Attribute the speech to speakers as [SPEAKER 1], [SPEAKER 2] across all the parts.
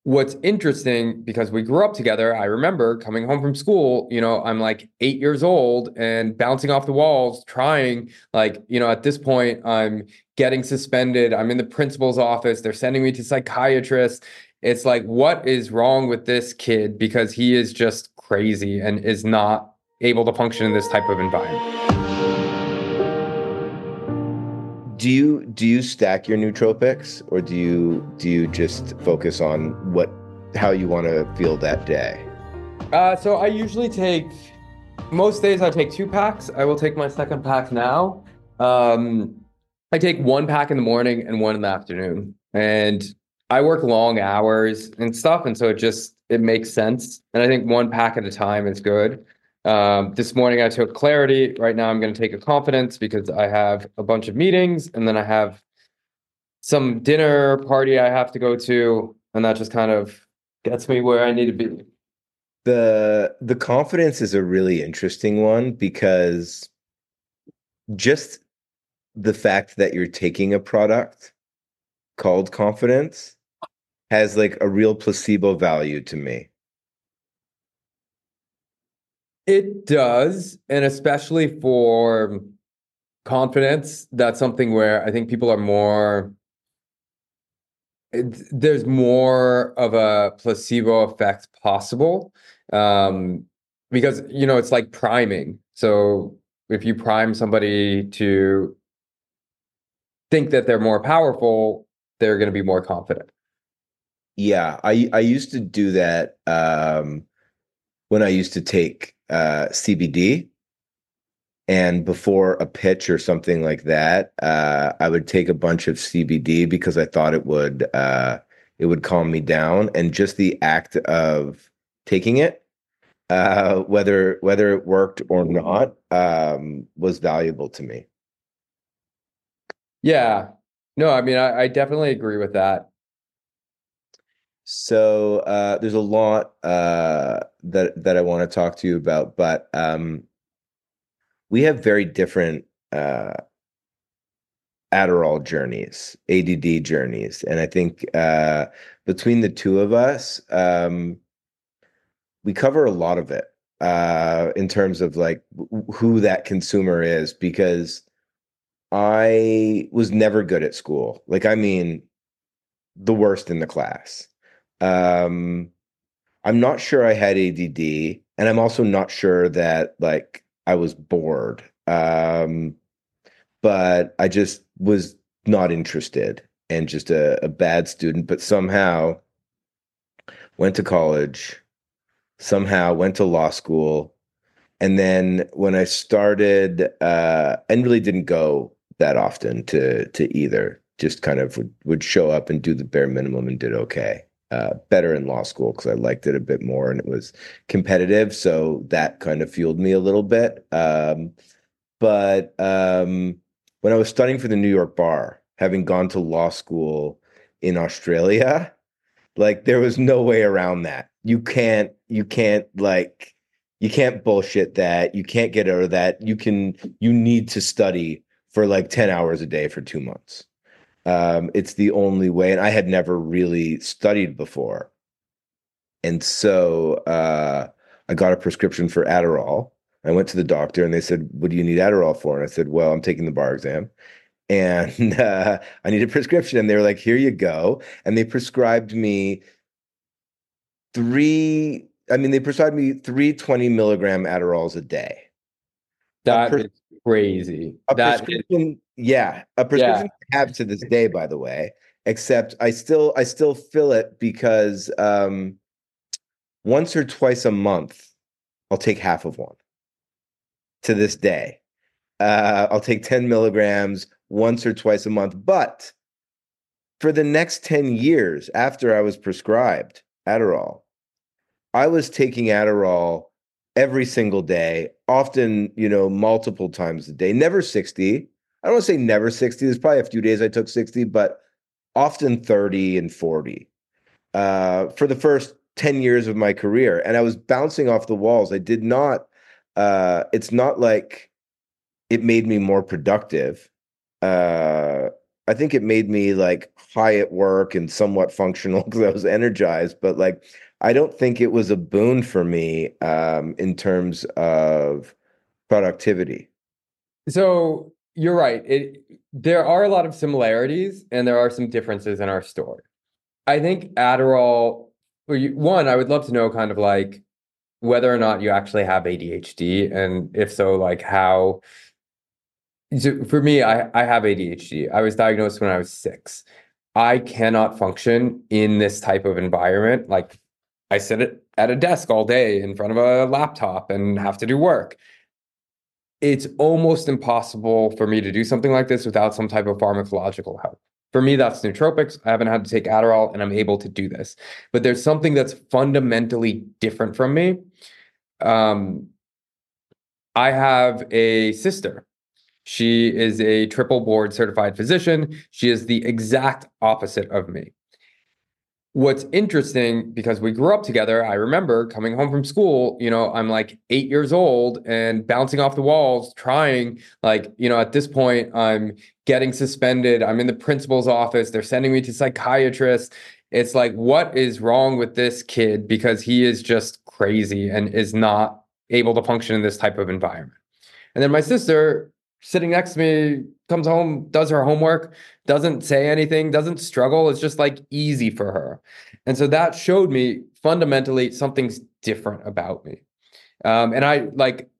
[SPEAKER 1] what's interesting, because we grew up together, I remember coming home from school, I'm like 8 years old and bouncing off the walls, trying, like, at this point, I'm getting suspended. I'm in the principal's office. They're sending me to psychiatrists. It's like, what is wrong with this kid? Because he is just crazy and is not able to function in this type of environment.
[SPEAKER 2] Do you stack your nootropics, or do you just focus on how you want to feel that day?
[SPEAKER 1] So I usually take most days I take 2 packs. I will take my second pack now. Um, I take 1 pack in the morning and one in the afternoon. And I work long hours and stuff, and so it makes sense. And I think 1 pack at a time is good. This morning I took Clarity. Right now I'm going to take a Confidence because I have a bunch of meetings, and then I have some dinner party I have to go to, and that just kind of gets me where I need to be.
[SPEAKER 2] The confidence is a really interesting one because just the fact that you're taking a product called confidence has like a real placebo value to me.
[SPEAKER 1] It does, and especially for confidence, that's something where I think people are there's more of a placebo effect possible. Um, because, it's like priming. So if you prime somebody to think that they're more powerful, they're going to be more confident.
[SPEAKER 2] Yeah, I used to do that when I used to take CBD. And before a pitch or something like that, I would take a bunch of CBD because I thought it would calm me down. And just the act of taking it, whether it worked or not, was valuable to me.
[SPEAKER 1] Yeah. No, I mean, I definitely agree with that.
[SPEAKER 2] So there's a lot that I want to talk to you about, but we have very different uh, Adderall journeys, ADD journeys. And I think between the two of us, we cover a lot of it in terms of like who that consumer is, because I was never good at school. Like, I mean, the worst in the class. Um, I'm not sure I had ADD, and I'm also not sure that like I was bored. But I just was not interested and just a bad student, but somehow went to college, somehow went to law school. And then when I started, and really didn't go that often to either, just kind of would show up and do the bare minimum and did okay. Better in law school because I liked it a bit more and it was competitive. So that kind of fueled me a little bit. But when I was studying for the New York bar, having gone to law school in Australia, like there was no way around that. You can't bullshit that. You can't get out of that. You need to study for like 10 hours a day for 2 months. It's the only way. And I had never really studied before. And so I got a prescription for Adderall. I went to the doctor and they said, "What do you need Adderall for?" And I said, "Well, I'm taking the bar exam and I need a prescription." And they were like, "Here you go." And they prescribed me three 20 milligram Adderalls a day. A,
[SPEAKER 1] That
[SPEAKER 2] pres-
[SPEAKER 1] is crazy.
[SPEAKER 2] a prescription, yeah, a
[SPEAKER 1] Yeah.
[SPEAKER 2] prescription I have to this day, by the way, except I still fill it because once or twice a month, I'll take half of one to this day. I'll take 10 milligrams once or twice a month. But for the next 10 years after I was prescribed Adderall, I was taking Adderall every single day, often, multiple times a day, never 60. I don't want to say never 60. There's probably a few days I took 60, but often 30 and 40 for the first 10 years of my career. And I was bouncing off the walls. It's not like it made me more productive. Uh, I think it made me like high at work and somewhat functional because I was energized, but like I don't think it was a boon for me in terms of productivity.
[SPEAKER 1] So you're right. There are a lot of similarities and there are some differences in our story. I think Adderall, one, I would love to know kind of like whether or not you actually have ADHD, and if so, like how. So for me, I have ADHD. I was diagnosed when I was 6. I cannot function in this type of environment. Like I sit at a desk all day in front of a laptop and have to do work. It's almost impossible for me to do something like this without some type of pharmacological help. For me, that's nootropics. I haven't had to take Adderall and I'm able to do this. But there's something that's fundamentally different from me. Um, I have a sister. She is a triple board certified physician. She is the exact opposite of me. What's interesting, because we grew up together, I remember coming home from school, I'm like 8 years old and bouncing off the walls, trying, like, at this point, I'm getting suspended. I'm in the principal's office. They're sending me to psychiatrists. It's like, what is wrong with this kid? Because he is just crazy and is not able to function in this type of environment. And then my sister sitting next to me comes home, does her homework, doesn't say anything, doesn't struggle. It's just like easy for her. And so that showed me fundamentally something's different about me. And I like,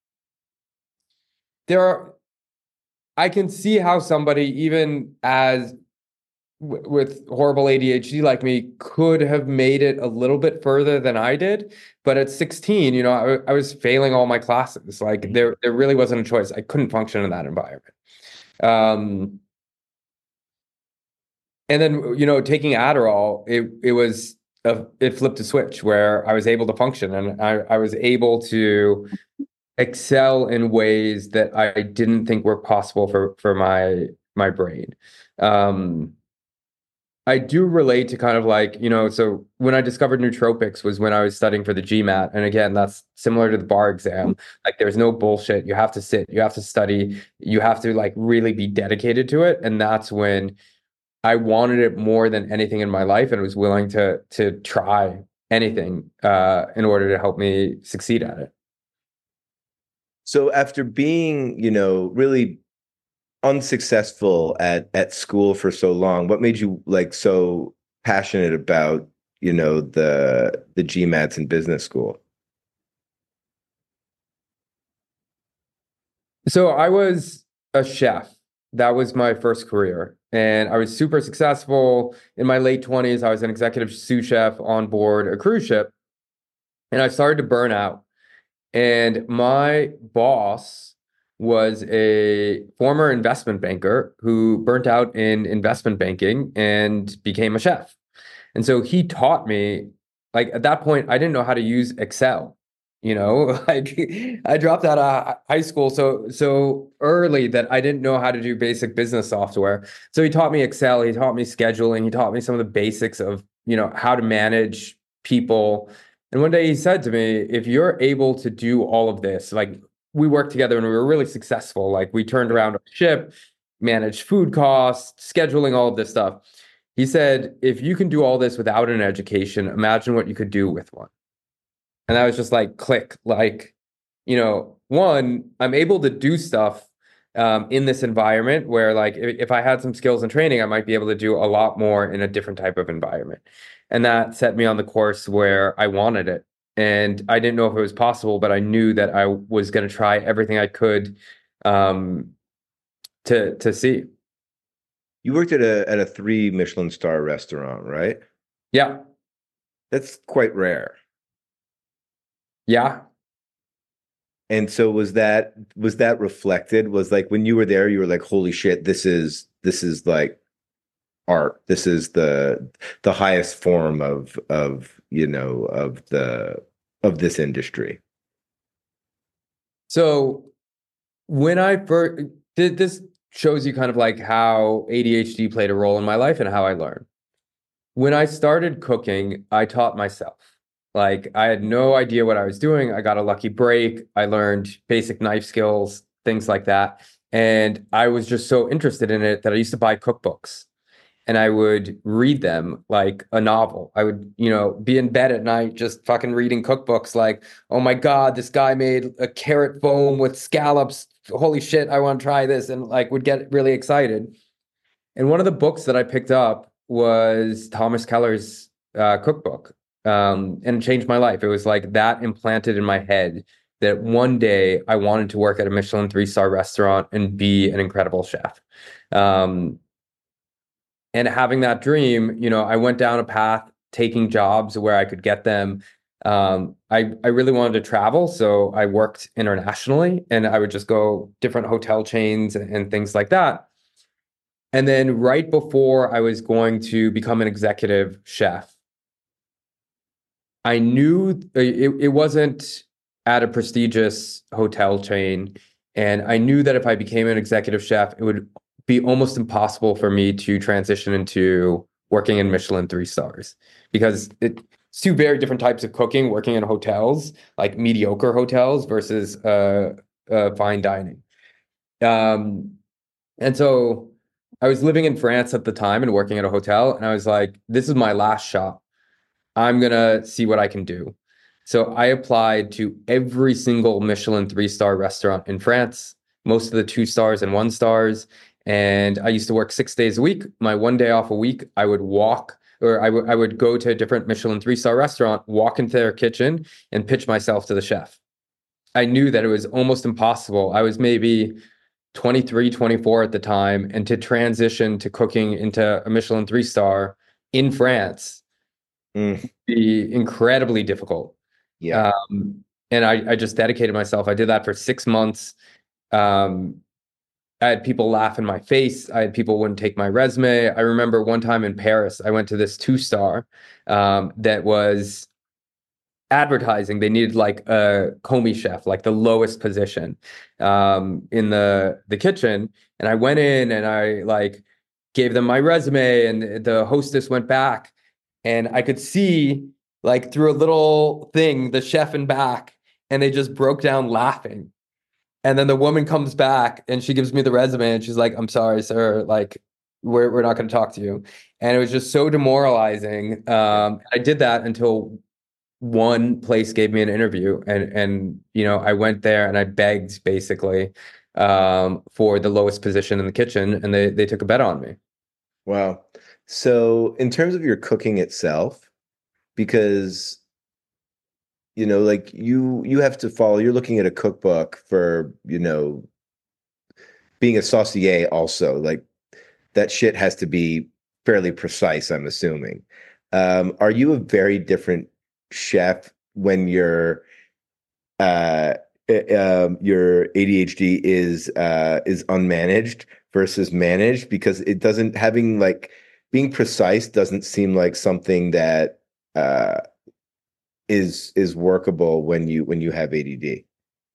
[SPEAKER 1] there are, I can see how somebody, even as with horrible ADHD like me, could have made it a little bit further than I did. But at 16, I was failing all my classes. Like there really wasn't a choice. I couldn't function in that environment. Um, and then, taking Adderall, it flipped a switch where I was able to function and I was able to excel in ways that I didn't think were possible for my brain. Um, I do relate to kind of like, so when I discovered nootropics was when I was studying for the GMAT. And again, that's similar to the bar exam. Like there's no bullshit. You have to sit, you have to study, you have to like really be dedicated to it. And that's when I wanted it more than anything in my life and was willing to try anything in order to help me succeed at it.
[SPEAKER 2] So after being, really unsuccessful at school for so long, what made you like so passionate about, the GMATs in business school?
[SPEAKER 1] So I was a chef. That was my first career. And I was super successful in my late 20s. I was an executive sous chef on board a cruise ship. And I started to burn out. And my boss was a former investment banker who burnt out in investment banking and became a chef. And so he taught me, like at that point, I didn't know how to use Excel. Like I dropped out of high school so early that I didn't know how to do basic business software. So he taught me Excel, he taught me scheduling, he taught me some of the basics of, how to manage people. And one day he said to me, if you're able to do all of this, like we worked together and we were really successful, like we turned around a ship, managed food costs, scheduling, all of this stuff. He said, if you can do all this without an education, imagine what you could do with one. And I was just like, click, like, one, I'm able to do stuff in this environment where, like, if I had some skills and training, I might be able to do a lot more in a different type of environment. And that set me on the course where I wanted it. And I didn't know if it was possible, but I knew that I was going to try everything I could um, to see.
[SPEAKER 2] You worked at a 3 Michelin star restaurant, right?
[SPEAKER 1] Yeah.
[SPEAKER 2] That's quite rare.
[SPEAKER 1] Yeah.
[SPEAKER 2] And so was that reflected? Was like when you were there, you were like, holy shit, this is like art. This is the highest form of this industry.
[SPEAKER 1] So when I first did this, shows you kind of like how ADHD played a role in my life and how I learned. When I started cooking, I taught myself. Like I had no idea what I was doing. I got a lucky break. I learned basic knife skills, things like that. And I was just so interested in it that I used to buy cookbooks and I would read them like a novel. I would, be in bed at night just fucking reading cookbooks like, oh my God, this guy made a carrot foam with scallops. Holy shit, I want to try this. And like would get really excited. And one of the books that I picked up was Thomas Keller's cookbook. And it changed my life. It was like that implanted in my head that one day I wanted to work at a Michelin 3-star restaurant and be an incredible chef. Um, and having that dream, I went down a path taking jobs where I could get them. I really wanted to travel, so I worked internationally and I would just go different hotel chains and things like that. And then right before I was going to become an executive chef, I knew it wasn't at a prestigious hotel chain. And I knew that if I became an executive chef, it would be almost impossible for me to transition into working in Michelin 3 stars because it's two very different types of cooking, working in hotels, like mediocre hotels versus fine dining. Um, and so I was living in France at the time and working at a hotel, and I was like, this is my last shot. I'm gonna see what I can do. So I applied to every single Michelin 3-star restaurant in France, most of the 2 stars and 1 stars. And I used to work 6 days a week. My one day off a week, I would walk or I would go to a different Michelin 3-star restaurant, walk into their kitchen and pitch myself to the chef. I knew that it was almost impossible. I was maybe 23, 24 at the time, and to transition to cooking into a Michelin 3-star in France
[SPEAKER 2] Mm,
[SPEAKER 1] be incredibly difficult.
[SPEAKER 2] yeah.
[SPEAKER 1] And I just dedicated myself. I did that for 6 months. Um, I had people laugh in my face. I had people wouldn't take my resume. I remember one time in Paris, I went to this 2-star that was advertising. They needed like a commis chef, like the lowest position in the kitchen. And I went in and I like gave them my resume, and the hostess went back, and I could see like through a little thing the chef in back, and they just broke down laughing. And then the woman comes back and she gives me the resume and she's like, "I'm sorry, sir, like we're not going to talk to you." And it was just so demoralizing. I did that until one place gave me an interview, and I went there and I begged basically for the lowest position in the kitchen, and they took a bet on me.
[SPEAKER 2] Wow. So in terms of your cooking itself, because like you have to follow, you're looking at a cookbook for, being a saucier also, like that shit has to be fairly precise, I'm assuming. Are you a very different chef when uh your ADHD is unmanaged versus managed? Because it doesn't having like being precise doesn't seem like something that uh is workable when you have ADD.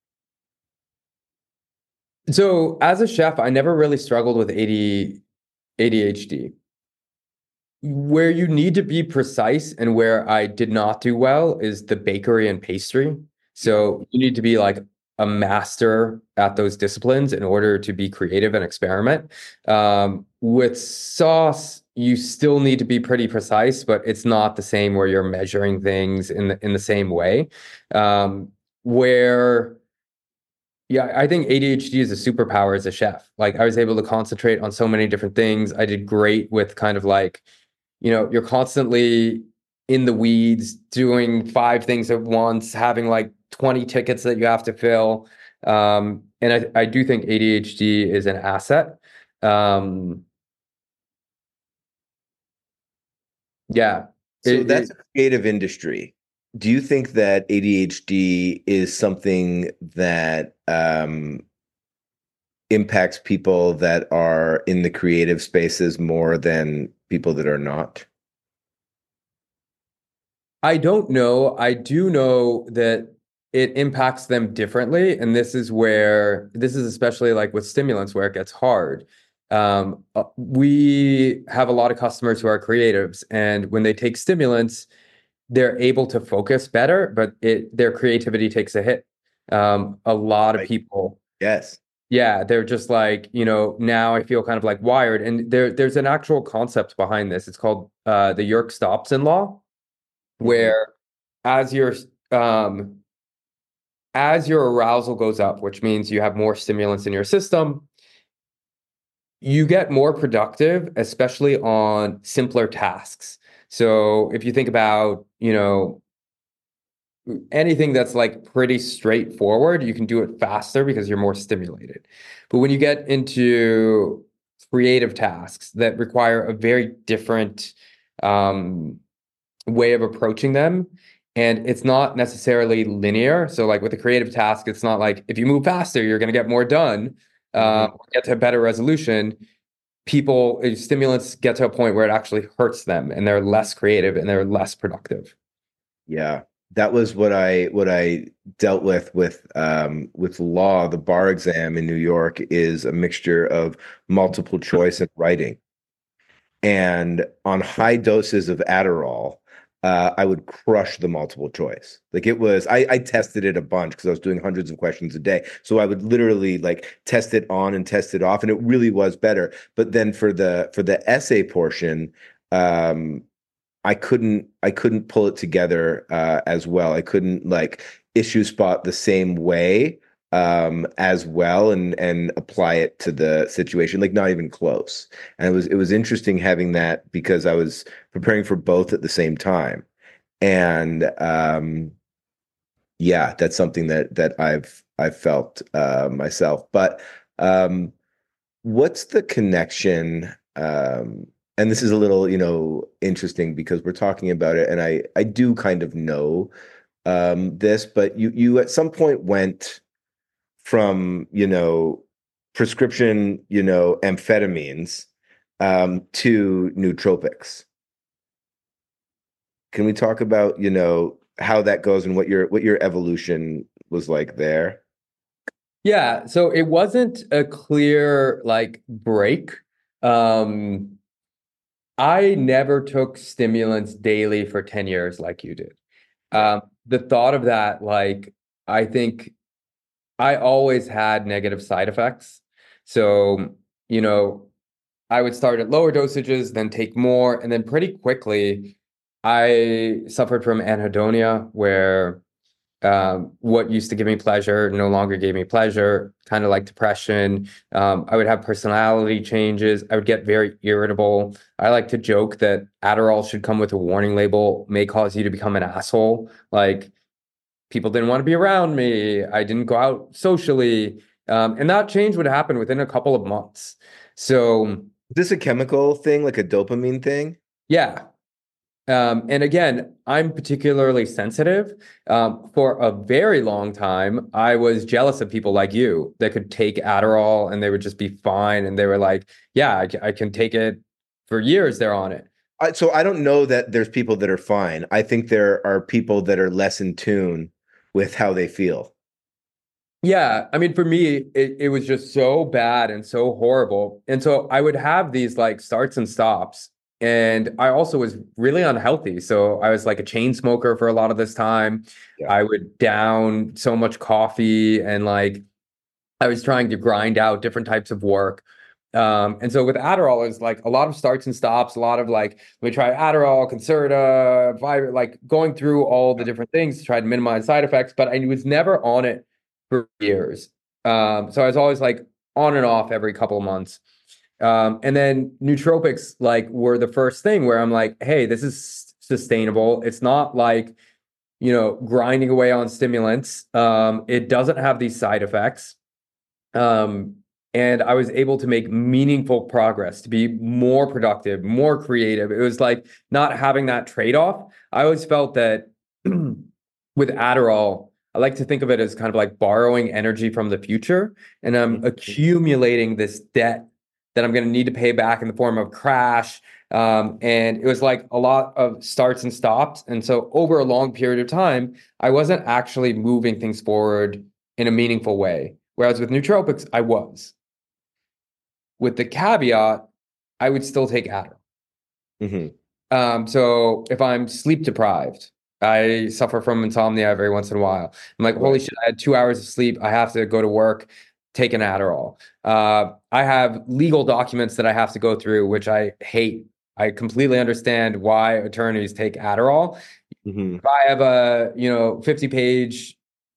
[SPEAKER 1] So as a chef, I never really struggled with ADHD. Where you need to be precise and where I did not do well is the bakery and pastry.
[SPEAKER 2] Yeah.
[SPEAKER 1] So you need to be like a master at those disciplines in order to be creative and experiment. With sauce, you still need to be pretty precise, but it's not the same where you're measuring things in the same way. Where Yeah, I think ADHD is a superpower as a chef. Like I was able to concentrate on so many different things. I did great with kind of like, you're constantly in the weeds, doing 5 things at once, having like 20 tickets that you have to fill. And I do think ADHD is an asset. Um, yeah,
[SPEAKER 2] So that's a creative industry. Do you think that ADHD is something that impacts people that are in the creative spaces more than people that are not?
[SPEAKER 1] I don't know. I do know that it impacts them differently. And this is especially like with stimulants where it gets hard. We have a lot of customers who are creatives, and when they take stimulants, they're able to focus better, but their creativity takes a hit. A lot of
[SPEAKER 2] Right.
[SPEAKER 1] people
[SPEAKER 2] Yes.
[SPEAKER 1] Yeah, they're just like, now I feel kind of like wired. And there's an actual concept behind this. It's called the Yerkes-Dodson law,
[SPEAKER 2] Hmm.
[SPEAKER 1] where as your um as your arousal goes up, which means you have more stimulants in your system, you get more productive, especially on simpler tasks. So if you think about, anything that's like pretty straightforward, you can do it faster because you're more stimulated. But when you get into creative tasks that require a very different um, way of approaching them, and it's not necessarily linear. So, like with a creative task, it's not like if you move faster, you're going to get more done,
[SPEAKER 2] Hmm.
[SPEAKER 1] get to a better resolution. Stimulants get to a point where it actually hurts them, and they're less creative and they're less productive.
[SPEAKER 2] Yeah, that was what I dealt with law. The bar exam in New York is a mixture of multiple choice and writing. And on high doses of Adderall, I would crush the multiple choice. Like it was, I tested it a bunch because I was doing hundreds of questions a day. So I would literally like test it on and test it off, and it really was better. But then for the essay portion, um, I couldn't pull it together as well. I couldn't like issue spot the same way as well and apply it to the situation, like not even close. And it was interesting having that because I was preparing for both at the same time. And yeah, that's something that I've felt myself. But um, what's the connection? And this is a little, interesting because we're talking about it, and I do kind of know this, but you at some point went from, prescription, amphetamines to nootropics. Can we talk about, how that goes and what your evolution was like there?
[SPEAKER 1] Yeah, so it wasn't a clear like break. Um, I never took stimulants daily for 10 years like you did.
[SPEAKER 2] Yeah.
[SPEAKER 1] The thought of that, like, I think I always had negative side effects. So, you know, I would start at lower dosages, then take more, and then pretty quickly I suffered from anhedonia, where what used to give me pleasure no longer gave me pleasure, kind of like depression. I would have personality changes. I would get very irritable. I like to joke that Adderall should come with a warning label, may cause you to become an asshole. Like people didn't want to be around me. I didn't go out socially. And that change would happen within a couple of months. So,
[SPEAKER 2] Is this a chemical thing, like a dopamine thing?
[SPEAKER 1] yeah. And again, I'm particularly sensitive. For a very long time, I was jealous of people like you that could take Adderall and they would just be fine. And they were like, yeah, I can take it for years. They're on it.
[SPEAKER 2] So I don't know that there's people that are fine. I think there are people that are less in tune with how they feel.
[SPEAKER 1] Yeah, I mean, for me, it was just so bad and so horrible. And so I would have these like starts and stops. And I also was really unhealthy. So I was like a chain smoker for a lot of this time.
[SPEAKER 2] Yeah.
[SPEAKER 1] I would down so much coffee and like I was trying to grind out different types of work. And so with Adderall, it's like a lot of starts and stops, a lot of like, let me try Adderall, Concerta, Viagra, like going through all the different things to try to minimize side effects, but I was never on it for years. So I was always like on and off every couple of months. And then nootropics like were the first thing where I'm like, hey, this is sustainable. It's not like, grinding away on stimulants. It doesn't have these side effects. Um, and I was able to make meaningful progress, to be more productive, more creative. It was like not having that trade-off. I always felt that with Adderall, I like to think of it as kind of like borrowing energy from the future, and I'm
[SPEAKER 2] Mhm.
[SPEAKER 1] accumulating this debt that I'm going to need to pay back in the form of crash. And it was like a lot of starts and stops. And so over a long period of time, I wasn't actually moving things forward in a meaningful way. Whereas with nootropics, I was. With the caveat, I would still take Adderall.
[SPEAKER 2] Mhm.
[SPEAKER 1] So if I'm sleep deprived, I suffer from insomnia every once in a while. I'm like, holy
[SPEAKER 2] Right.
[SPEAKER 1] shit, I had 2 hours of sleep. I have to go to work. take an Adderall. I have legal documents that I have to go through, which I hate. I completely understand why attorneys take Adderall.
[SPEAKER 2] Hmm.
[SPEAKER 1] If I have a, 50-page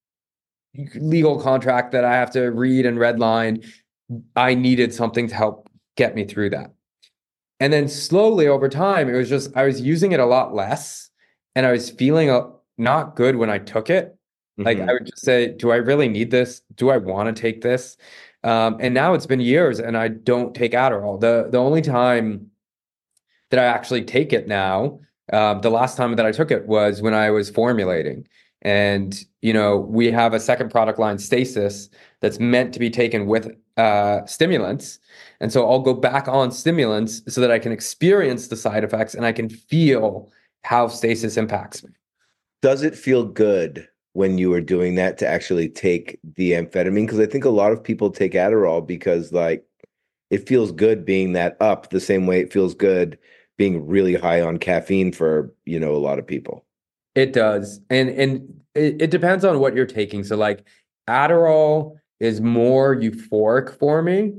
[SPEAKER 1] legal contract that I have to read and redline, I needed something to help get me through that. And then slowly over time, it was just I was using it a lot less, and I was feeling not good when I took it. Like I
[SPEAKER 2] Hmm.
[SPEAKER 1] would just say, do I really need this? Do I want to take this? And now it's been years, and I don't take Adderall. The only time that I actually take it now, the last time that I took it was when I was formulating. And, we have a second product line, Stasis, that's meant to be taken with stimulants. And so I'll go back on stimulants so that I can experience the side effects and I can feel how Stasis impacts me.
[SPEAKER 2] Does it feel good when you are doing that to actually take the amphetamine? Because I think a lot of people take Adderall because like it feels good being that up the same way it feels good being really high on caffeine for, a lot of people.
[SPEAKER 1] It does. And it depends on what you're taking. So like Adderall is more euphoric for me.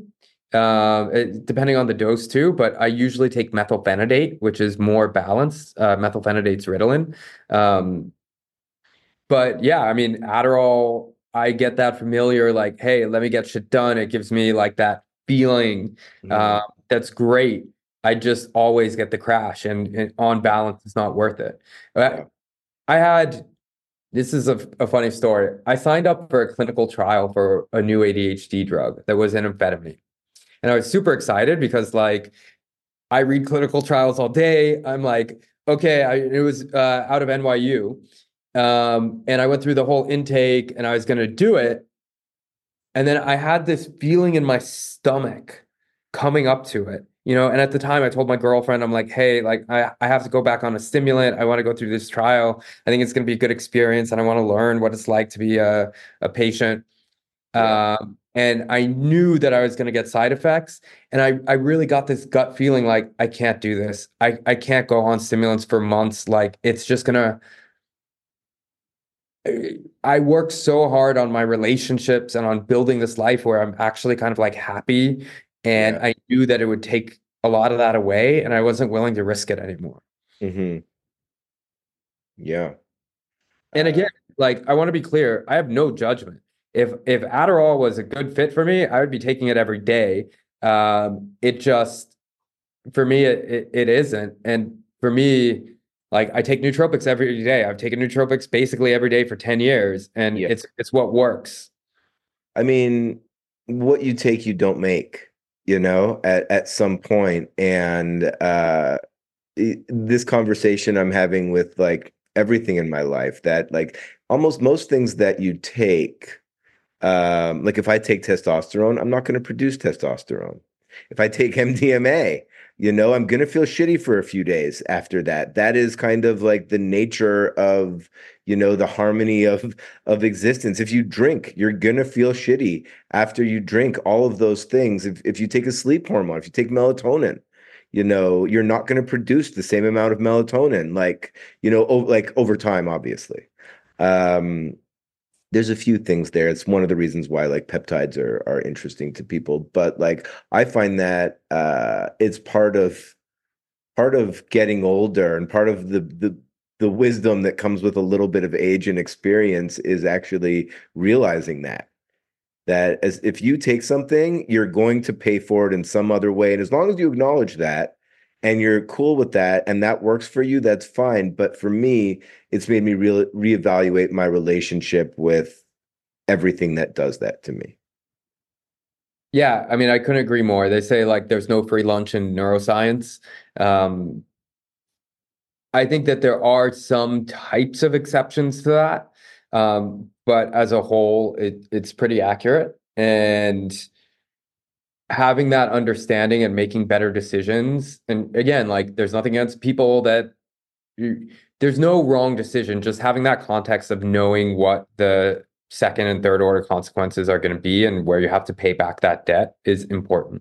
[SPEAKER 1] Depending on the dose too, but I usually take methylphenidate, which is more balanced. Methylphenidate's Ritalin. Um, but yeah, I mean, Adderall, I get that familiar, like, hey, let me get shit done. It gives me like that feeling.
[SPEAKER 2] Mhm.
[SPEAKER 1] That's great. I just always get the crash, and on balance, it's not worth it.
[SPEAKER 2] Yeah.
[SPEAKER 1] I had this is a funny story. I signed up for a clinical trial for a new ADHD drug that was an amphetamine. And I was super excited because like I read clinical trials all day. I'm like, okay, it was out of NYU. And I went through the whole intake and I was going to do it. And then I had this feeling in my stomach coming up to it, and at the time I told my girlfriend, I'm like, hey, like I have to go back on a stimulant. I want to go through this trial. I think it's going to be a good experience and I want to learn what it's like to be a patient.
[SPEAKER 2] Yeah.
[SPEAKER 1] And I knew that I was going to get side effects. And I really got this gut feeling like, I can't do this. I can't go on stimulants for months. Like it's just going to, I worked so hard on my relationships and on building this life where I'm actually kind of like happy. And
[SPEAKER 2] Yeah.
[SPEAKER 1] I knew that it would take a lot of that away, and I wasn't willing to risk it anymore.
[SPEAKER 2] Hmm. Yeah.
[SPEAKER 1] And
[SPEAKER 2] Uh,
[SPEAKER 1] again, like I want to be clear, I have no judgment. If Adderall was a good fit for me, I would be taking it every day. It just for me it isn't. And for me, like I take nootropics every day. I've taken nootropics basically every day for 10 years, and
[SPEAKER 2] yeah.
[SPEAKER 1] it's what works.
[SPEAKER 2] I mean, what you take, you don't make, at some point. And this conversation I'm having with like everything in my life that like almost most things that you take, like if I take testosterone, I'm not going to produce testosterone. If I take MDMA, I'm going to feel shitty for a few days after that. That is kind of like the nature of, the harmony of existence. If you drink, you're going to feel shitty after you drink all of those things. If you take a sleep hormone, if you take melatonin, you're not going to produce the same amount of melatonin, like, like over time, obviously. Um, there's a few things there. It's one of the reasons why like peptides are interesting to people. But like I find that it's part of getting older and part of the wisdom that comes with a little bit of age and experience is actually realizing that as if you take something, you're going to pay for it in some other way. And as long as you acknowledge that and you're cool with that and that works for you, that's fine. But for me, it's made me reevaluate my relationship with everything that does that to me.
[SPEAKER 1] Yeah, I mean, I couldn't agree more. They say like there's no free lunch in neuroscience. Um, I think that there are some types of exceptions to that. But as a whole, it's pretty accurate. And having that understanding and making better decisions. And again, like there's nothing against people that there's no wrong decision. Just having that context of knowing what the second and third order consequences are going to be and where you have to pay back that debt is important.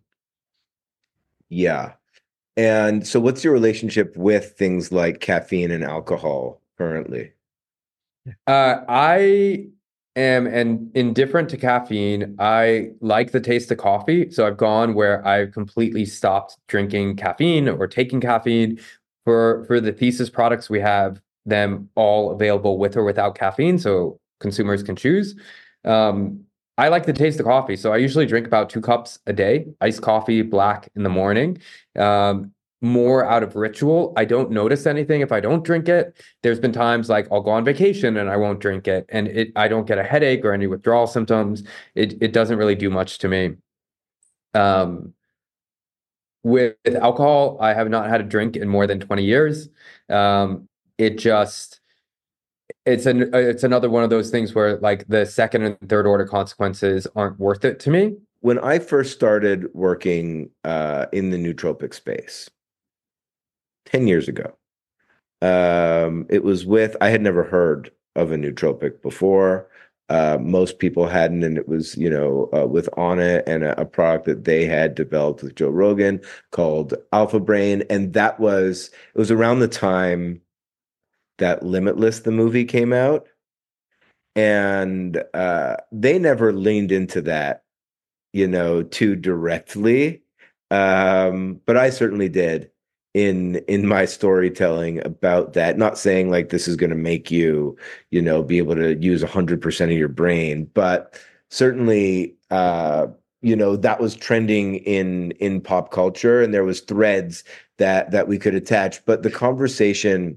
[SPEAKER 2] Yeah. And so what's your relationship with things like caffeine and alcohol currently?
[SPEAKER 1] I am and indifferent to caffeine. I like the taste of coffee. So I've gone where I've completely stopped drinking caffeine or taking caffeine. For the thesis products, we have them all available with or without caffeine, so consumers can choose. Um, I like the taste of coffee, so I usually drink about 2 cups a day, iced coffee, black in the morning. Um, More out of ritual. I don't notice anything if I don't drink it. There's been times like I'll go on vacation and I won't drink it, and I don't get a headache or any withdrawal symptoms. It doesn't really do much to me. Um, with alcohol, I have not had a drink in more than 20 years. Um, it just it's another one of those things where like the second and third order consequences aren't worth it to me.
[SPEAKER 2] When I first started working in the nootropic space 10 years ago, it was with, I had never heard of a nootropic before. Most people hadn't, and it was, with Onnit and a product that they had developed with Joe Rogan called Alpha Brain. And it was around the time that Limitless, the movie, came out. And they never leaned into that, too directly. But I certainly did in my storytelling about that. Not saying like this is going to make you, be able to use 100% of your brain, but certainly, that was trending in pop culture, and there was threads that we could attach. But the conversation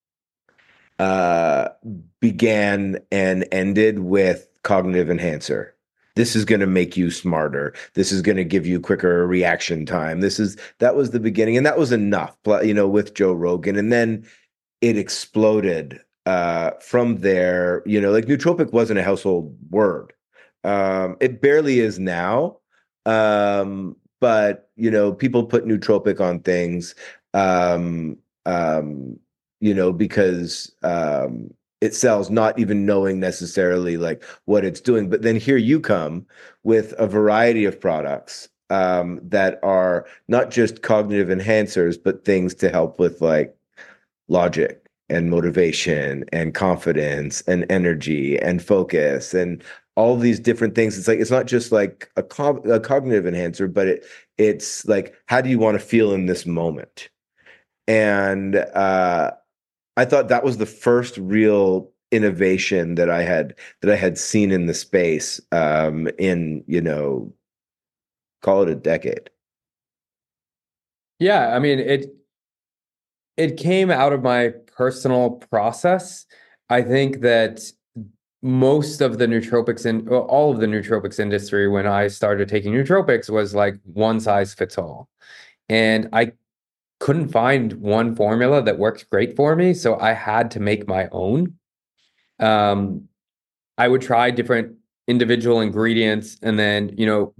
[SPEAKER 2] uh, began and ended with cognitive enhancer. This is going to make you smarter. This is going to give you quicker reaction time. That was the beginning, and that was enough, with Joe Rogan. And then it exploded from there. Like nootropic wasn't a household word. It barely is now. But people put nootropic on things. Um, um, because it sells, not even knowing necessarily like what it's doing. But then here you come with a variety of products that are not just cognitive enhancers, but things to help with like logic and motivation and confidence and energy and focus and all these different things. It's like it's not just like a cognitive enhancer, but it's like, how do you want to feel in this moment? And I thought that was the first real innovation that I had seen in the space in, call it a decade.
[SPEAKER 1] Yeah, I mean it came out of my personal process. I think that most of the nootropics and well, all of the nootropics industry when I started taking nootropics was like one size fits all. And I couldn't find one formula that worked great for me, so I had to make my own. Um, I would try different individual ingredients, and then,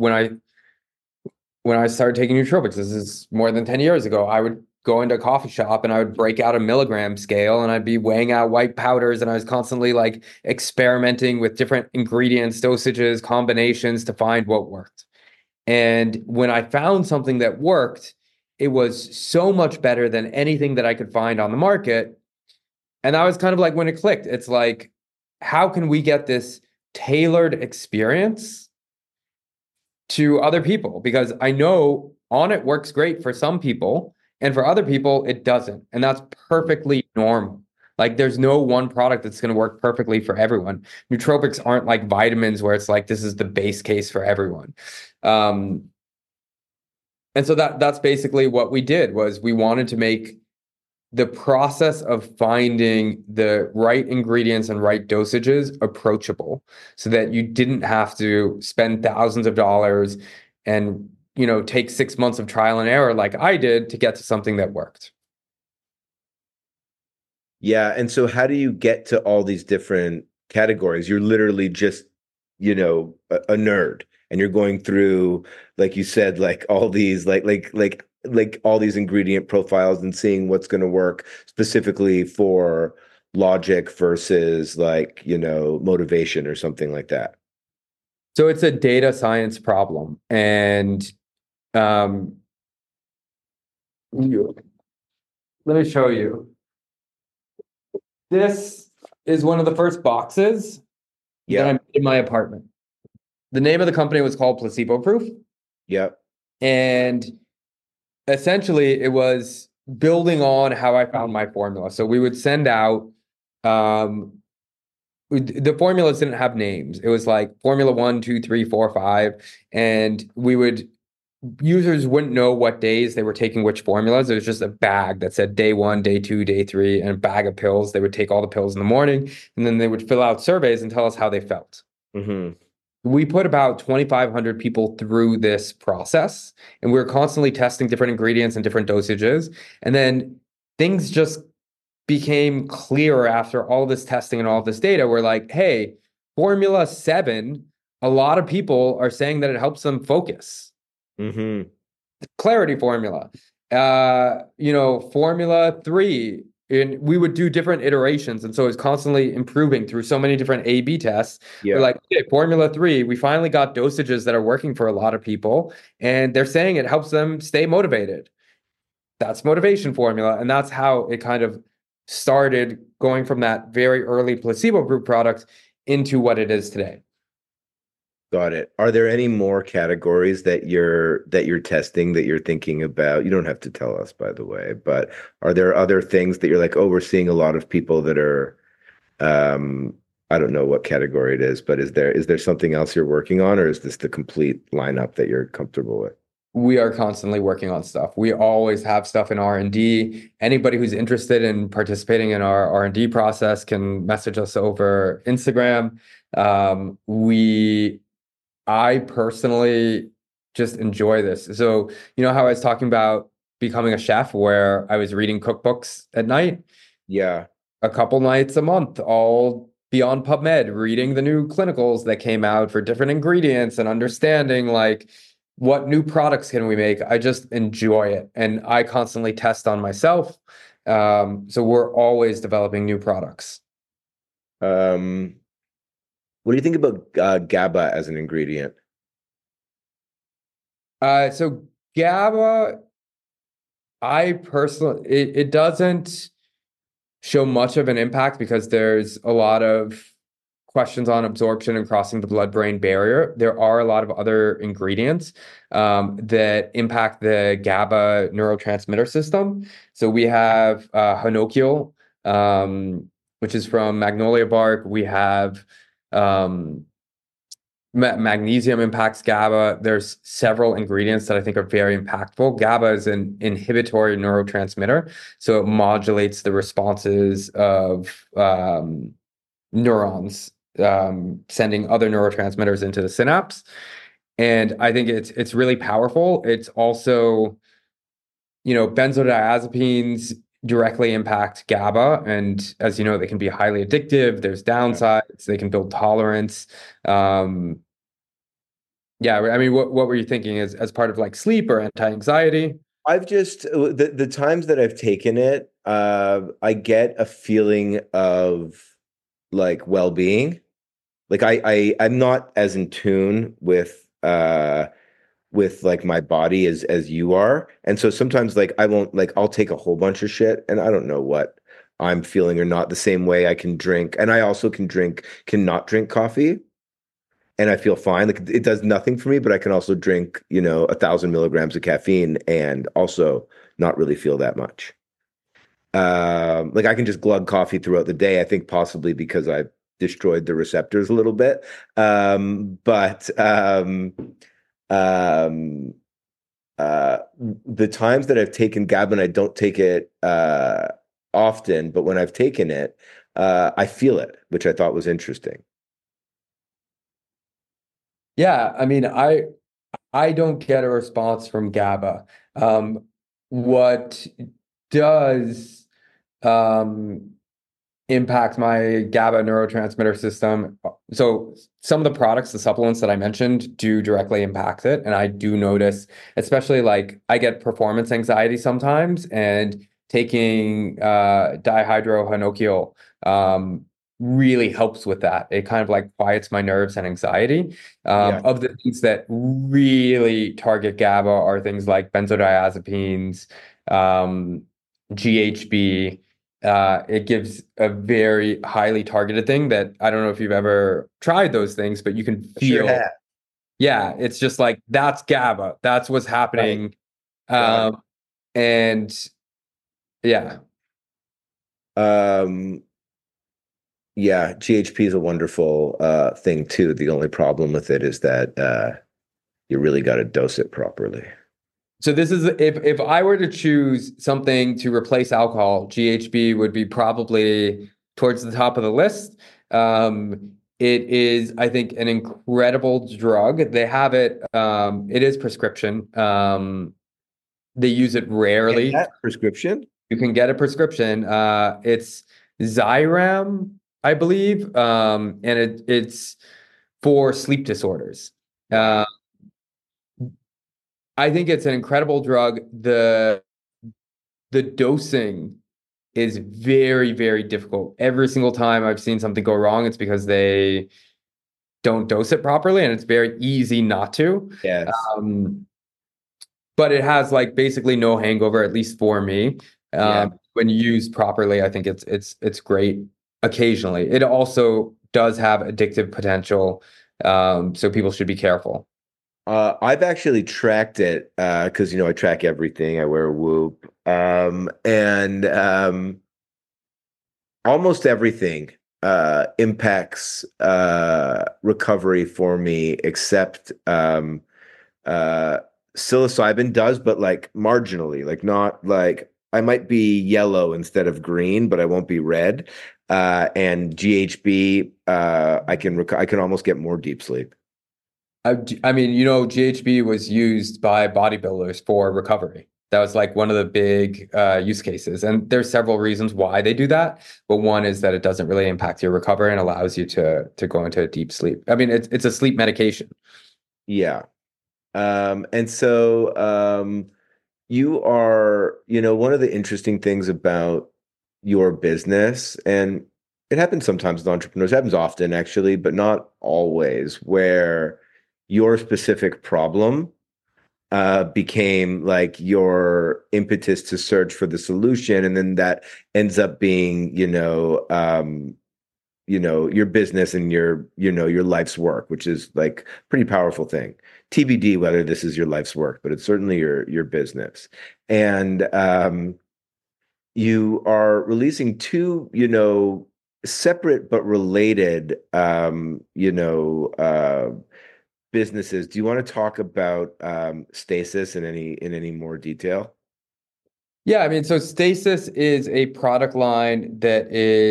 [SPEAKER 1] when I started taking nootropics, this is more than 10 years ago, I would go into a coffee shop and I would break out a milligram scale and I'd be weighing out white powders and I was constantly like experimenting with different ingredients, dosages, combinations to find what worked. And when I found something that worked, it was so much better than anything that I could find on the market. And that was kind of like when it clicked. It's like, how can we get this tailored experience to other people? Because I know Onnit works great for some people, and for other people, it doesn't. And that's perfectly normal. Like, there's no one product that's going to work perfectly for everyone. Nootropics aren't like vitamins where it's like this is the base case for everyone. Um, and so that's basically what we did was we wanted to make the process of finding the right ingredients and right dosages approachable so that you didn't have to spend thousands of dollars and take 6 months of trial and error like I did to get to something that worked.
[SPEAKER 2] Yeah. And so how do you get to all these different categories? You're literally just, a nerd, and you're going through, like you said, like all these, like all these ingredient profiles and seeing what's going to work specifically for logic versus like, motivation or something like that.
[SPEAKER 1] So it's a data science problem. And um, let me show you. This is one of the first boxes. that I
[SPEAKER 2] Yep.
[SPEAKER 1] made in my apartment. The name of the company was called Placebo Proof.
[SPEAKER 2] Yep.
[SPEAKER 1] And essentially it was building on how I found my formula. So we would send out um the formulas didn't have names. It was like formula 1, 2, 3, 4, 5. And we would users wouldn't know what days they were taking which formulas. It was just a bag that said day one, day two, day three, and a bag of pills. They would take all the pills in the morning and then they would fill out surveys and tell us how they felt.
[SPEAKER 2] Mm-hmm.
[SPEAKER 1] We put about 2,500 people through this process, and we were constantly testing different ingredients and different dosages. And then things just became clearer after all this testing and all this data. We're like, hey, Formula 7, a lot of people are saying that it helps them focus.
[SPEAKER 2] Mm-hmm.
[SPEAKER 1] Clarity formula. Formula 3. And we would do different iterations. And so it's constantly improving through so many different A/B tests. We're
[SPEAKER 2] Yeah.
[SPEAKER 1] like, okay, Formula 3, we finally got dosages that are working for a lot of people. And they're saying it helps them stay motivated. That's motivation formula. And that's how it kind of started going from that very early placebo group product into what it is today.
[SPEAKER 2] Got it. Are there any more categories that you're testing that you're thinking about? You don't have to tell us, by the way, but are there other things that you're like, oh, we're seeing a lot of people that are um I don't know what category it is, but is there something else you're working on, or is this the complete lineup that you're comfortable with?
[SPEAKER 1] We are constantly working on stuff. We always have stuff in R&D. Anybody who's interested in participating in our R&D process can message us over Instagram. I personally just enjoy this. So, you know how I was talking about becoming a chef where I was reading cookbooks at night?
[SPEAKER 2] Yeah.
[SPEAKER 1] A couple nights a month, all be on PubMed, reading the new clinicals that came out for different ingredients and understanding like what new products can we make. I just enjoy it, and I constantly test on myself. So we're always developing new products.
[SPEAKER 2] Um, what do you think about GABA as an ingredient?
[SPEAKER 1] So GABA, I personally, it doesn't show much of an impact because there's a lot of questions on absorption and crossing the blood-brain barrier. There are a lot of other ingredients that impact the GABA neurotransmitter system. So we have hinokiol, which is from magnolia bark. We have um, magnesium impacts GABA. There's several ingredients that I think are very impactful. GABA is an inhibitory neurotransmitter, so it modulates the responses of neurons, sending other neurotransmitters into the synapse. And I think it's really powerful. It's also, benzodiazepines directly impact GABA, and as you know, they can be highly addictive. There's
[SPEAKER 2] Yeah.
[SPEAKER 1] downsides. They can build tolerance. Um, yeah, I mean, what were you thinking as part of like sleep or anti-anxiety?
[SPEAKER 2] I've just the times that I've taken it, I get a feeling of like well-being. Like I'm not as in tune with like my body as you are. And so sometimes like I won't like I'll take a whole bunch of shit and I don't know what I'm feeling or not the same way I can drink. And I also cannot drink coffee and I feel fine. Like it does nothing for me, but I can also drink, 1,000 milligrams of caffeine and also not really feel that much. Like I can just glug coffee throughout the day. I think possibly because I've destroyed the receptors a little bit. But um, the times that I've taken GABA, and I don't take it often, but when I've taken it, I feel it, which I thought was interesting.
[SPEAKER 1] Yeah, I mean, I don't get a response from GABA. What does um, impact my GABA neurotransmitter system? So some of the products, the supplements that I mentioned, do directly impact it, and I do notice, especially like I get performance anxiety sometimes, and taking dihydrohinokiol really helps with that. It kind of like quiets my nerves and anxiety.
[SPEAKER 2] Yeah.
[SPEAKER 1] Of the things that really target GABA are things like benzodiazepines, um, GHB. It gives a very highly targeted thing that I don't know if you've ever tried those things, but you can
[SPEAKER 2] I sure
[SPEAKER 1] feel,
[SPEAKER 2] have.
[SPEAKER 1] yeah, it's just like that's GABA. That's what's
[SPEAKER 2] Right.
[SPEAKER 1] happening.
[SPEAKER 2] Got it.
[SPEAKER 1] Um, and yeah,
[SPEAKER 2] Um, yeah, GHP is a wonderful thing too. The only problem with it is that you really got to dose it properly.
[SPEAKER 1] so this is if I were to choose something to replace alcohol, GHB would be probably towards the top of the list. It is, I think, an incredible drug. They have it. It is prescription. They use it
[SPEAKER 2] Get
[SPEAKER 1] rarely.
[SPEAKER 2] that prescription?
[SPEAKER 1] You can get a prescription. It's Xyram, I believe, and it's for sleep disorders. Uh,
[SPEAKER 2] Wow.
[SPEAKER 1] I think it's an incredible drug. The dosing is very, very difficult. Every single time I've seen something go wrong, it's because they don't dose it properly, and it's very easy not to.
[SPEAKER 2] Yes.
[SPEAKER 1] Um, but it has like basically no hangover, at least for me.
[SPEAKER 2] Yeah.
[SPEAKER 1] When used properly, I think it's great occasionally. It also does have addictive potential, so people should be careful.
[SPEAKER 2] I've actually tracked it because I track everything. I wear a Whoop, and almost everything impacts recovery for me, except uh, psilocybin does, but like marginally, like not like I might be yellow instead of green, but I won't be red. And GHB, I can almost get more deep sleep.
[SPEAKER 1] I mean, GHB was used by bodybuilders for recovery. That was like one of the big use cases. And there's several reasons why they do that. But one is that it doesn't really impact your recovery and allows you to go into a deep sleep. I mean, it's a sleep medication.
[SPEAKER 2] Yeah. And so you are, one of the interesting things about your business, and it happens sometimes with entrepreneurs, it happens often actually, but not always, where your specific problem became like your impetus to search for the solution, and then that ends up being, your business and your life's work, which is like a pretty powerful thing. TBD whether this is your life's work, but it's certainly your business. And you are releasing two, separate but related businesses. Do you want to talk about Stasis in any more detail?
[SPEAKER 1] Yeah, I mean, so Stasis is a product line that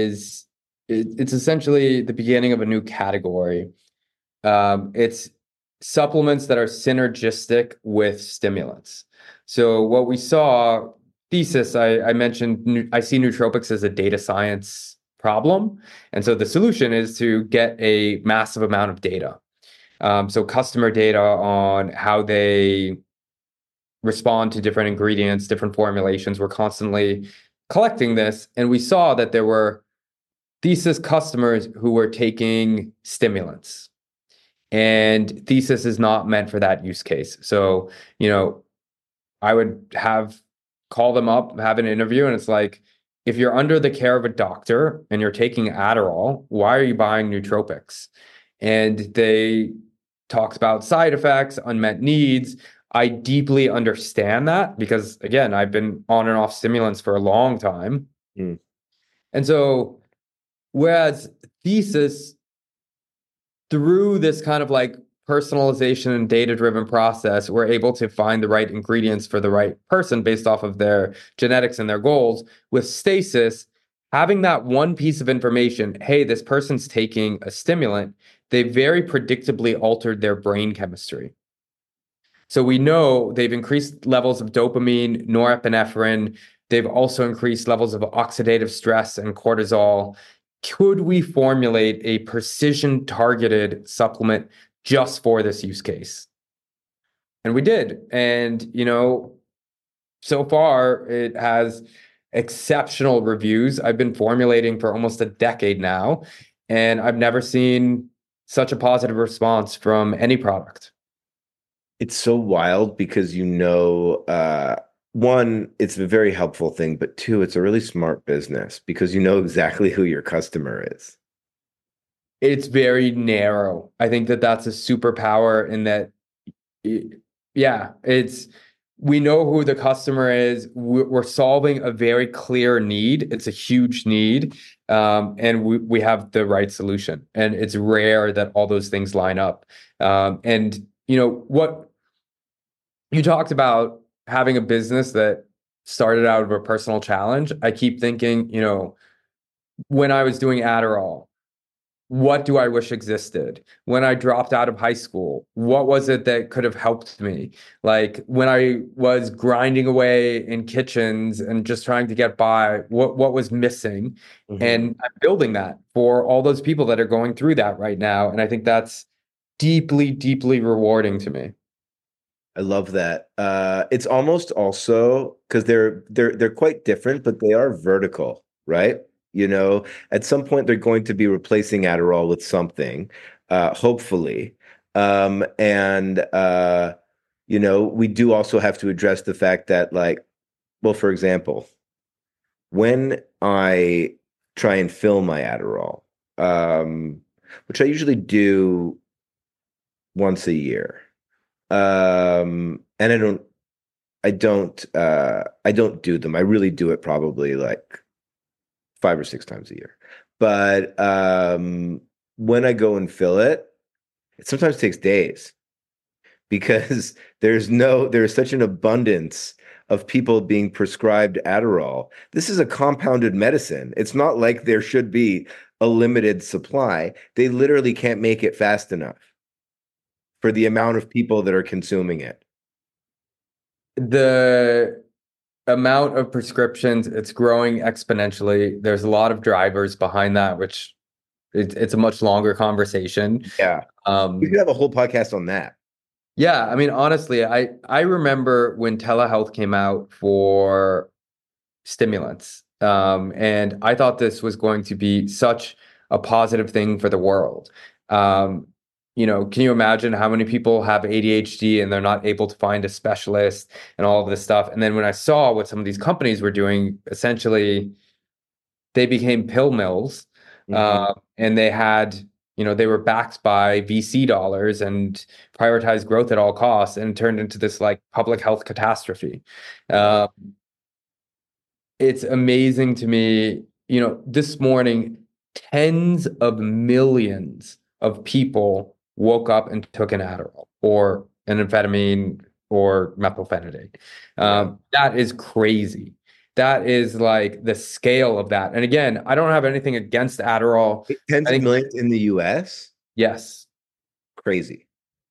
[SPEAKER 1] it's essentially the beginning of a new category. It's supplements that are synergistic with stimulants. So what we saw, thesis, I mentioned, I see nootropics as a data science problem. And so the solution is to get a massive amount of data. So customer data on how they respond to different ingredients, different formulations. We're constantly collecting this. And we saw that there were thesis customers who were taking stimulants. And thesis is not meant for that use case. So, I would call them up, have an interview, and it's like, if you're under the care of a doctor and you're taking Adderall, why are you buying nootropics? And they talked about side effects, unmet needs. I deeply understand that because, again, I've been on and off stimulants for a long time.
[SPEAKER 2] Mm.
[SPEAKER 1] And so, whereas thesis, through this kind of like personalization and data driven process, we're able to find the right ingredients for the right person based off of their genetics and their goals. With stasis, having that one piece of information, hey, this person's taking a stimulant, they very predictably altered their brain chemistry. So we know they've increased levels of dopamine, norepinephrine. They've also increased levels of oxidative stress and cortisol. Could we formulate a precision targeted supplement just for this use case? And we did. And, so far it has exceptional reviews. I've been formulating for almost a decade now, and I've never seen such a positive response from any product.
[SPEAKER 2] It's so wild because one, it's a very helpful thing, but two, it's a really smart business because you know exactly who your customer is.
[SPEAKER 1] It's very narrow. I think that that's a superpower in that, yeah, it's we know who the customer is. We're solving a very clear need. It's a huge need, and we have the right solution. And it's rare that all those things line up. And you know what you talked about having a business that started out of a personal challenge. I keep thinking, when I was doing Adderall, what do I wish existed? When I dropped out of high school, what was it that could have helped me? Like when I was grinding away in kitchens and just trying to get by, what was missing?
[SPEAKER 2] Mhm.
[SPEAKER 1] And I'm building that for all those people that are going through that right now. And I think that's deeply, deeply rewarding to me.
[SPEAKER 2] I love that. It's almost also because they're quite different, but they are vertical, right? You know, at some point they're going to be replacing Adderall with something, hopefully. And we do also have to address the fact that, like, well, for example, when I try and fill my Adderall, um, which I usually do once a year, and I don't do them. I really do it probably like 5 or 6 times a year. But when I go and fill it, it sometimes takes days because there's such an abundance of people being prescribed Adderall. This is a compounded medicine. It's not like there should be a limited supply. They literally can't make it fast enough for the amount of people that are consuming it.
[SPEAKER 1] The amount of prescriptions, it's growing exponentially. There's a lot of drivers behind that, which it's a much longer conversation.
[SPEAKER 2] Yeah. We could
[SPEAKER 1] Um,
[SPEAKER 2] have a whole podcast on that.
[SPEAKER 1] yeah, I mean, honestly, I remember when telehealth came out for stimulants, and I thought this was going to be such a positive thing for the world. Um, can you imagine how many people have ADHD and they're not able to find a specialist and all of this stuff? And then when I saw what some of these companies were doing, essentially they became pill mills,
[SPEAKER 2] Hmm.
[SPEAKER 1] and they were backed by VC dollars and prioritized growth at all costs, and it turned into this like public health catastrophe.
[SPEAKER 2] Yeah.
[SPEAKER 1] Uh, it's amazing to me. This morning, tens of millions of people woke up and took an Adderall or an amphetamine or methylphenidate.
[SPEAKER 2] Yeah.
[SPEAKER 1] That is crazy. That is like the scale of that. And again, I don't have anything against Adderall. I
[SPEAKER 2] Tens of
[SPEAKER 1] think,
[SPEAKER 2] millions in the US?
[SPEAKER 1] yes.
[SPEAKER 2] Crazy.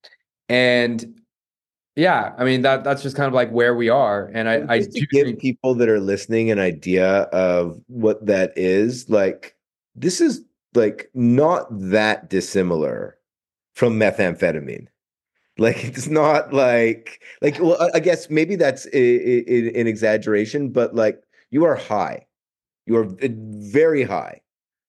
[SPEAKER 1] And yeah, I mean that's just kind of like where we are. And I
[SPEAKER 2] Just to
[SPEAKER 1] do
[SPEAKER 2] give
[SPEAKER 1] think
[SPEAKER 2] people that are listening an idea of what that is, like, this is like not that dissimilar from methamphetamine. Like, it's not well, I guess maybe that's an exaggeration, but like, you are high. You are very high.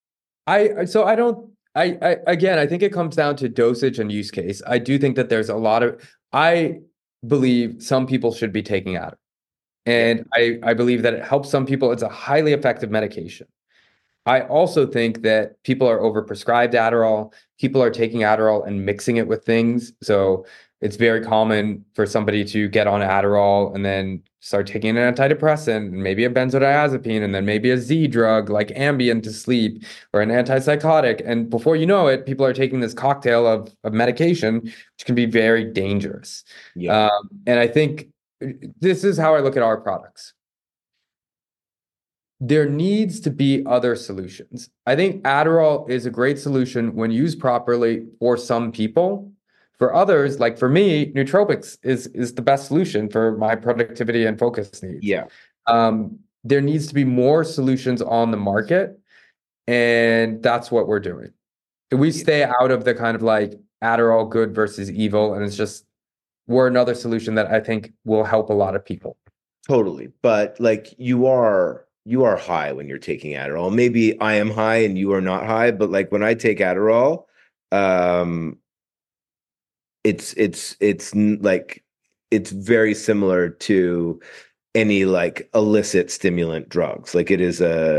[SPEAKER 1] I don't I again I think it comes down to dosage and use case. I do think that there's a lot of I believe some people should be taking Adderall.
[SPEAKER 2] Yeah.
[SPEAKER 1] And I believe that it helps some people. It's a highly effective medication. I also think that people are overprescribed Adderall. People are taking Adderall and mixing it with things. So it's very common for somebody to get on Adderall and then start taking an antidepressant and maybe a benzodiazepine and then maybe a Z drug like Ambien to sleep or an antipsychotic. And before you know it, people are taking this cocktail of medication, which can be very dangerous.
[SPEAKER 2] Yeah.
[SPEAKER 1] And I think this is how I look at our products. There needs to be other solutions. I think Adderall is a great solution when used properly for some people. For others, like for me, nootropics is the best solution for my productivity and focus needs.
[SPEAKER 2] Yeah.
[SPEAKER 1] There needs to be more solutions on the market, and that's what we're doing. We
[SPEAKER 2] Yeah.
[SPEAKER 1] stay out of the kind of like Adderall good versus evil, and it's just we're another solution that I think will help a lot of people.
[SPEAKER 2] Totally. But like, you are high when you're taking Adderall. Maybe I am high and you are not high, but like when I take Adderall, um like it's very similar to any like illicit stimulant drugs. Like it is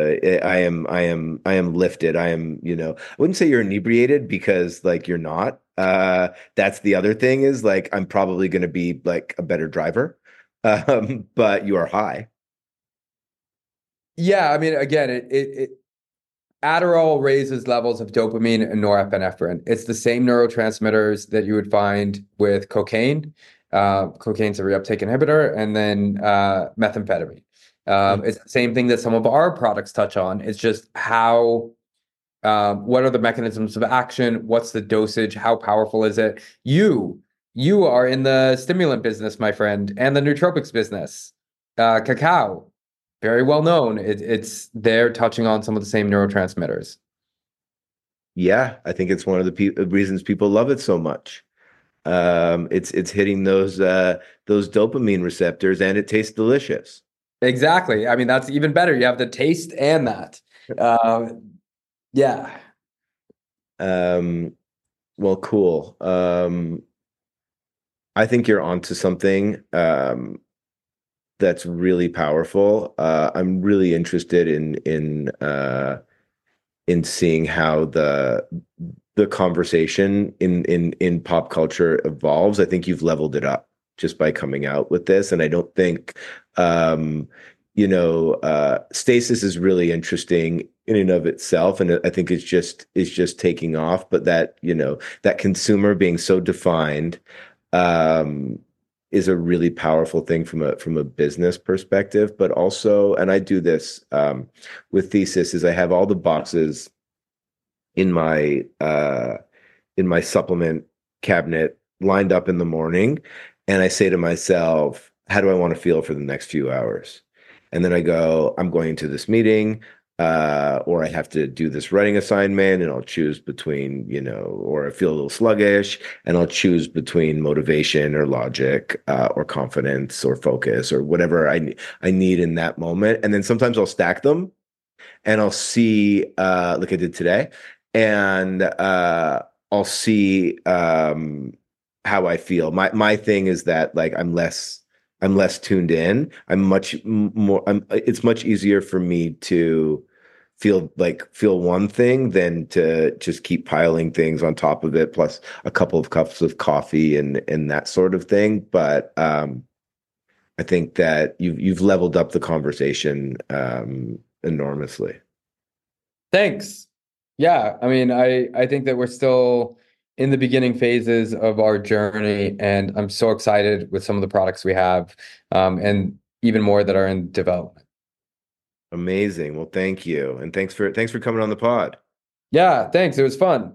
[SPEAKER 2] I am lifted. I am, I wouldn't say you're inebriated because like you're not. That's the other thing is like I'm probably going to be like a better driver. But you are high.
[SPEAKER 1] Yeah, I mean, again, Adderall raises levels of dopamine and norepinephrine. It's the same neurotransmitters that you would find with cocaine. Cocaine's a reuptake inhibitor, and then methamphetamine. It's the same thing that some of our products touch on. It's just what are the mechanisms of action? What's the dosage? How powerful is it? You are in the stimulant business, my friend, and the nootropics business. Cacao, very well known. It's they're touching on some of the same neurotransmitters.
[SPEAKER 2] Yeah, I think it's one of the reasons people love it so much. It's hitting those dopamine receptors, and it tastes delicious.
[SPEAKER 1] Exactly. I mean, that's even better. You have the taste and that. Uh, yeah.
[SPEAKER 2] Um, well, cool. I think you're onto something that's really powerful. I'm really interested in seeing how the conversation in pop culture evolves. I think you've leveled it up just by coming out with this, and I don't think stasis is really interesting in and of itself, and I think it's just taking off. But that consumer being so defined um, is a really powerful thing from a business perspective. But also, and I do this with Thesis, is I have all the boxes in my supplement cabinet lined up in the morning, and I say to myself, how do I want to feel for the next few hours? And then I go, I'm going to this meeting, or I have to do this writing assignment, and I'll choose between, or I feel a little sluggish, and I'll choose between motivation or logic, or confidence or focus or whatever I need in that moment. And then sometimes I'll stack them and I'll see, like I did today, and I'll see how I feel. My thing is that like I'm less tuned in. I'm much more. It's much easier for me to feel one thing than to just keep piling things on top of it, plus a couple of cups of coffee and that sort of thing. But I think that you've leveled up the conversation enormously.
[SPEAKER 1] Thanks. Yeah, I mean, I think that we're still in the beginning phases of our journey, and I'm so excited with some of the products we have, and even more that are in development.
[SPEAKER 2] Amazing. Well, thank you. And thanks for coming on the pod.
[SPEAKER 1] Yeah, thanks. It was fun.